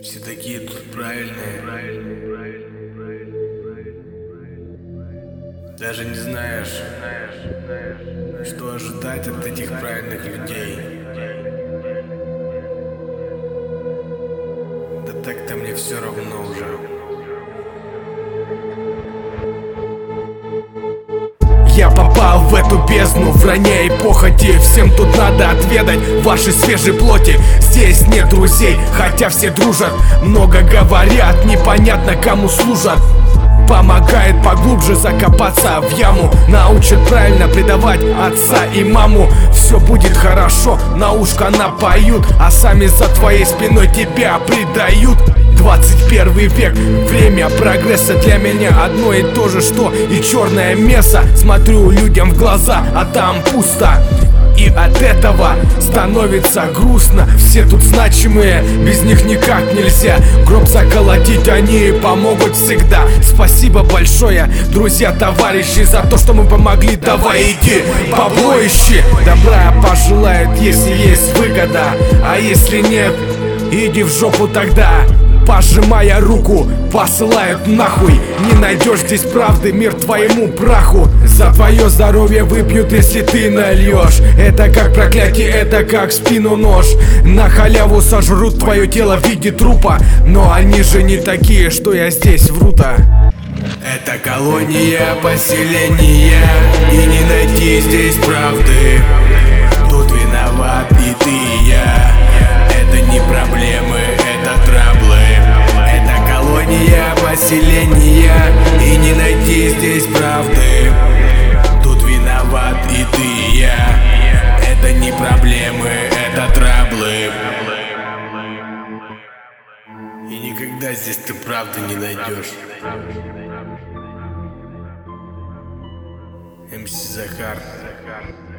Все такие тут правильные. Даже не знаешь, что ожидать от этих правильных людей. Да так-то мне все равно уже. Я попал в эту бездну вранья и похоти. Всем тут надо отведать вашей свежей плоти. Здесь нет друзей, хотя все дружат. Много говорят, непонятно кому служат. Помогает поглубже закопаться в яму. Научит правильно предавать отца и маму. Все будет хорошо, на ушко напоют, а сами за твоей спиной тебя предают. 21 век, время прогресса. Для меня одно и то же, что и черное место. Смотрю людям в глаза, а там пусто. И от этого становится грустно. Все тут значимые, без них никак нельзя. Гроб заколотить, они помогут всегда. Спасибо большое, друзья, товарищи, за то, что мы помогли. Давай иди, бабло ищи. Добра пожелают, если есть выгода. А если нет, иди в жопу тогда. Пожимая руку, посылают нахуй. Не найдешь здесь правды, мир твоему праху. За твое здоровье выпьют, если ты нальешь. Это как проклятие, это как в спину нож. На халяву сожрут твое тело в виде трупа. Но они же не такие, что я здесь вру-то. Это колония, поселение, и не найти здесь правды. Тут виноват и ты, и я. Это не проблемы, это траблы. Это колония, поселение, и не найти здесь правды. Тут виноват и ты, и я. Это не проблемы, это траблы. И никогда здесь ты правды не найдешь. МС Захар.